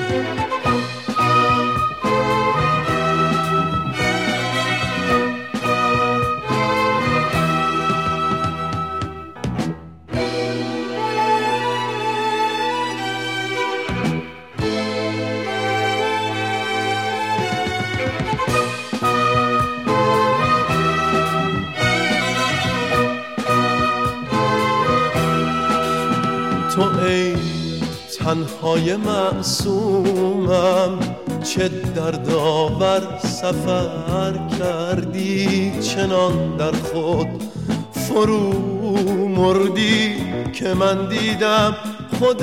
تو ای تنهای معصومم چه دردآور سفر کردی، چنان در خود فرو مردی که من دیدم خود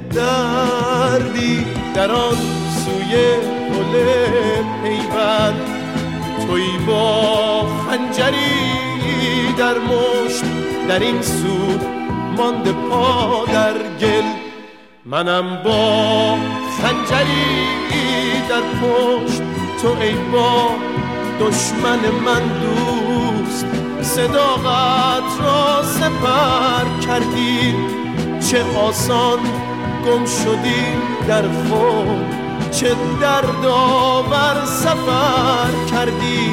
دردی. در آن سوی گل پیوند تویی با خنجری در مشت، در این سو مانده پا در گل، منم با خنجری در پشت. تو ای با دشمن من دوست صداقت را سپر کردی، چه آسان گم شدی در خود، چه دردآور سفر کردی.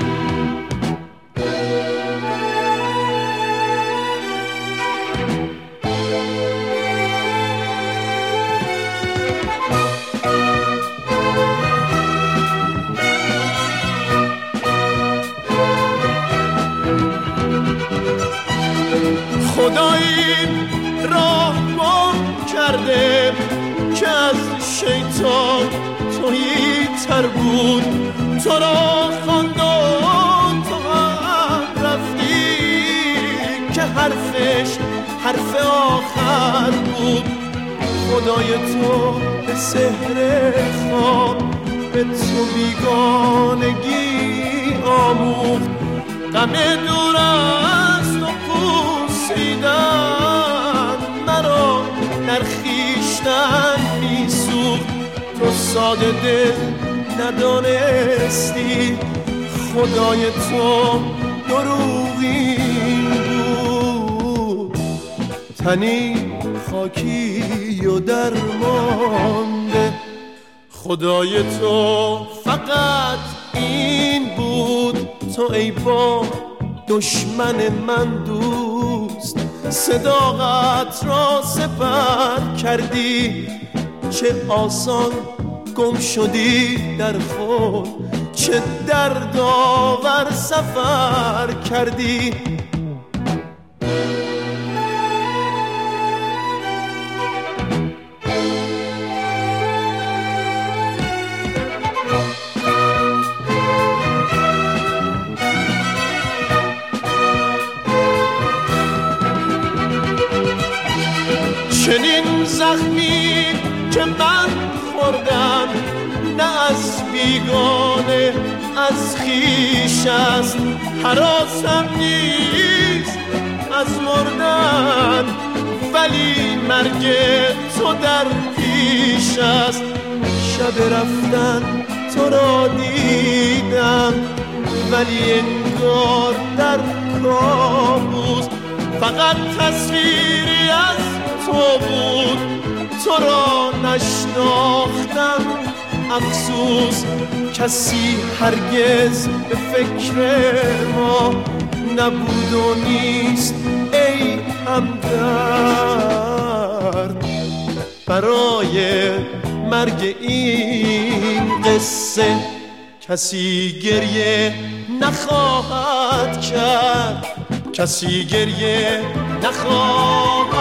خدا این راه گم کرده که از شیطان تویی تر بود، تو را خواند و تو هم رفتی که حرفش حرف آخر بود. خدای تو به سحر خواب به تو بیگانگی آموخت، غم دور است و پوسیدن مرا در خویشتن میسوخت. تو ساده دل ندانستی خدای تو دروغین بود، تنی خاکی و درمانده. خدای تو فقط این بود، تو ای با دشمن من دوست صداقت را سپر کردی، چه آسان گم شدی در خود، چه دردآور سفر کردی. چنین زخمی که من خوردم نه از بیگانه از خویش است، هراسم نیست از مردن ولی مرگ تو در پیش است. شب رفتن تو را دیدم ولی انگار در کابوس، فقط تصویری از تو بود، تو را نشناختم افسوس. کسی هرگز به فکر ما نبود و نیست ای همدرد، برای مرگ این قصه کسی گریه نخواهد کرد، کسی گریه نخواهد